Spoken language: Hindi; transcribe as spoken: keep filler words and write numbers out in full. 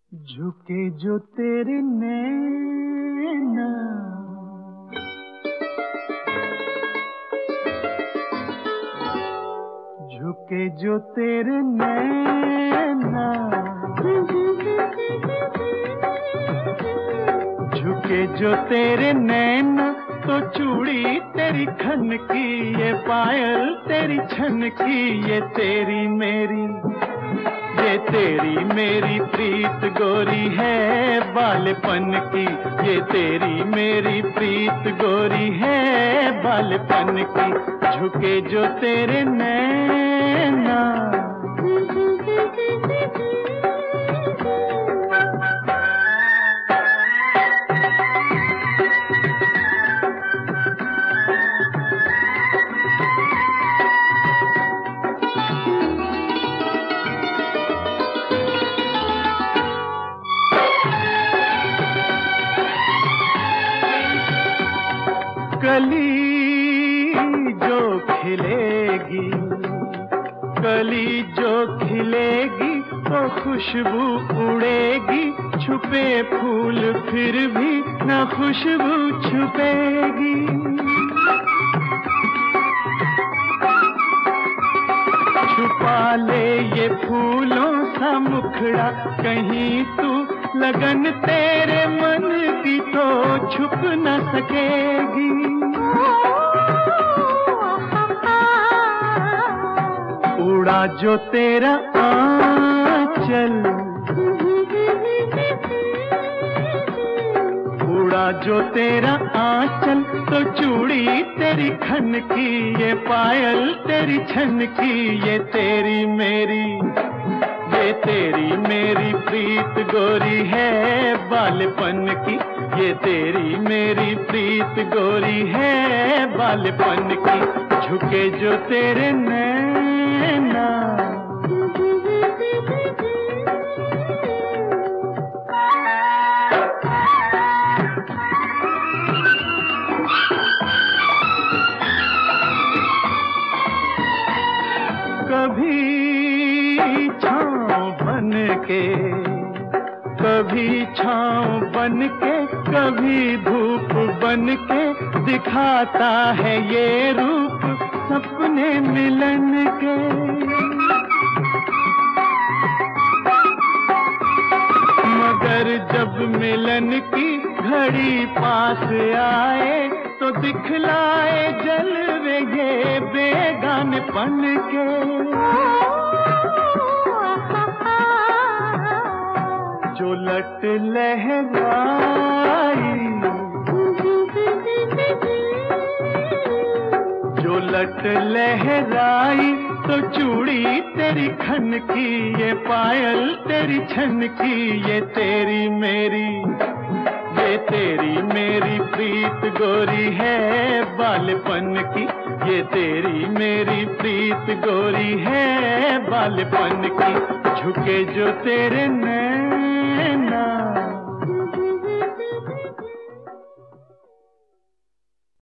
झुके जो तेरे नैना, झुके जो तेरे नैना, झुके जो तेरे नैना, तो चूड़ी तेरी खन की, ये पायल तेरी छन की, ये तेरी मेरी, ये तेरी मेरी प्रीत गोरी है बालपन की, ये तेरी मेरी प्रीत गोरी है बालपन की। झुके जो तेरे नैना, कली जो खिलेगी, कली जो खिलेगी, तो खुशबू उड़ेगी, छुपे फूल फिर भी न खुशबू छुपेगी। छुपा ले ये फूलों सा मुखड़ा कहीं तू, लगन तेरे मन की तो छुप न सकेगी। उड़ा जो तेरा आंचल, उड़ा जो तेरा आंचल, तो चूड़ी तेरी खन की, ये पायल तेरी छन की, ये तेरी मेरी, ये तेरी मेरी प्रीत गोरी है बालपन की, ये तेरी मेरी प्रीत गोरी है बालपन की। झुके जो तेरे नैना, कभी छाँव बन के, कभी छाँव बन के, कभी धूप बन के, दिखाता है ये रूप सपने मिलन के। मगर जब मिलन की घड़ी पास आए, तो दिखलाए जलवे ये बेगानपन के। जो लट लहराई, जो लट लहराई, तो चूड़ी तेरी खन की, ये पायल तेरी छन की, ये तेरी मेरी, ये तेरी मेरी प्रीत गोरी है बालपन की, ये तेरी मेरी प्रीत गोरी है बालपन की। झुके जो तेरे नैना,